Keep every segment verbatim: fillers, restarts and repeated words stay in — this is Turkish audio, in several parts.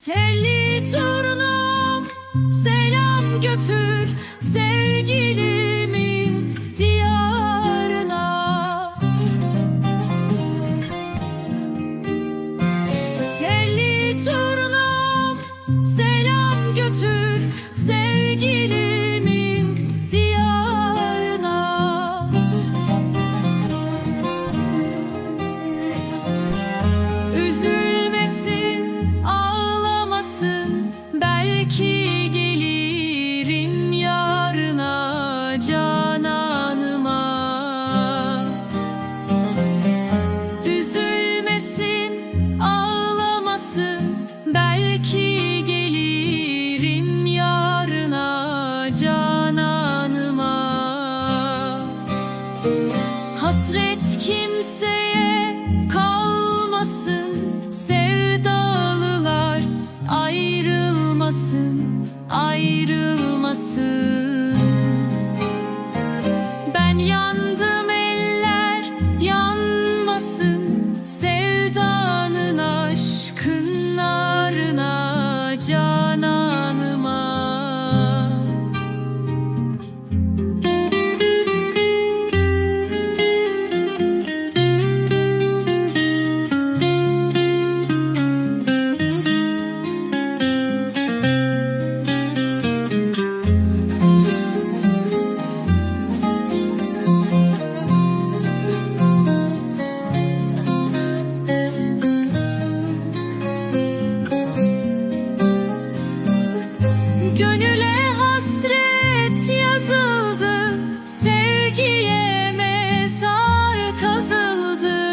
Telli turnam selam götür sevgilimin diyarına. Telli turnam selam götür sevgilimin diyarına. Üzülmesin, belki gelirim yarına cananıma. Üzülmesin, ağlamasın, belki gelirim yarına cananıma. Hasret kimseye kalmasın, sevdalılar ayrılmasın, ayrılmasın. Ben yandım, eller yanmasın, sevdanın aşkın narına cananıma. Gönüle hasret yazıldı, sevgiye mezar kazıldı.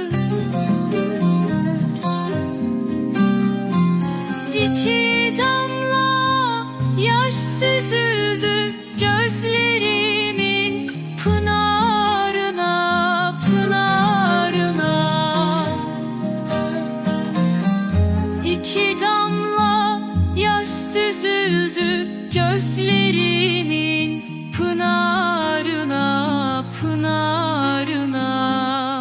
İki damla yaş süzüldü gözlerimin pınarına, pınarına. İki damla yaş süzüldü gözlerimin pınarına, pınarına.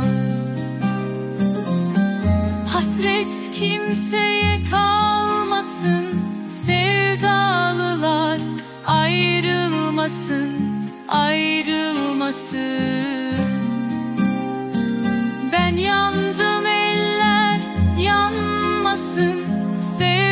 Hasret kimseye kalmasın, sevdalılar ayrılmasın, ayrılmasın. Ben yandım, eller yanmasın, sevdalılar